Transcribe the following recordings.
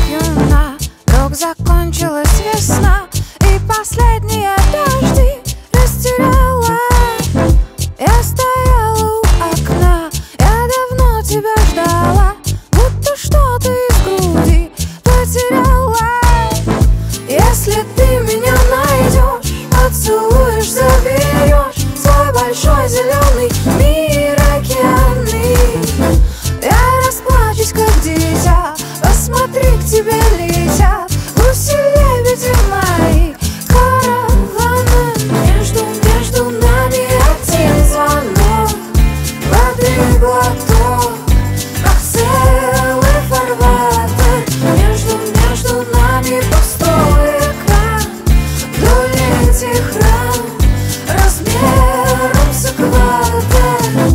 юна. Вдруг закончилась весна, и последние дожди растеряла. Я стояла у окна, я давно тебя ждала, будто что-то из груди потеряла. Если ты меня найдешь, поцелуешь, заберешь свой большой зеленый мир океанный. Я расплачусь, как дитя, посмотри, к тебе летят гуси-лебеди мои караваны. Между нами один звонок, воды глоток, как целый фарватер. Между нами пустой экран, вдоль этих ран размером с экватор.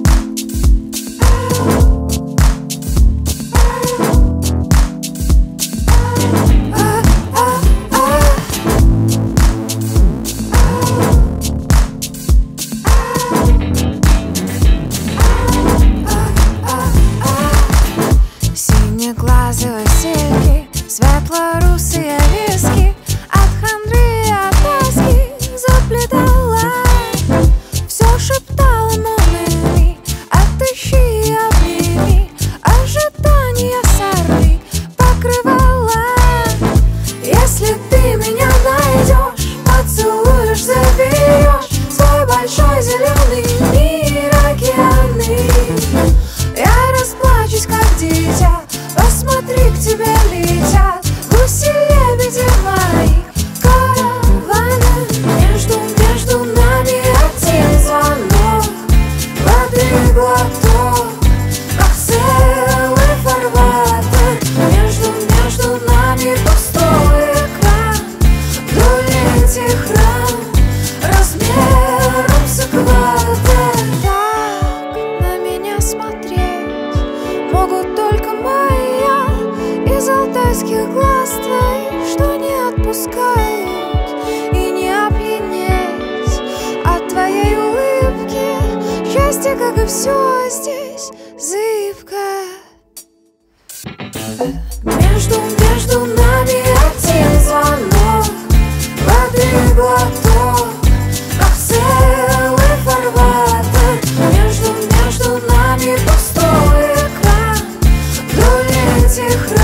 Синеглазые серьги, светло-русые виски, от хандры и от тоски заплетала. Все шептала монами, отыщи и обними, ожидания сорви покрывала. Если ты меня найдешь, поцелуешь, заберешь свой большой зеленый мир океанный. Я расплачусь, как дитя, посмотри, к тебе летят гуси-лебеди мои караваны. Между нами один звонок, воды глоток, как целый фарватер. Между нами пустой экран, вдоль этих ран размером с экватор. Так на меня смотреть могут только моя из алтайских глаз твоих, что не отпускают и не опьянеть от твоей улыбки. Счастье, как и все здесь, зыбкое. Между нами один звонок, воды глоток, как целый фарватер. Между нами пустой экран, вдоль этих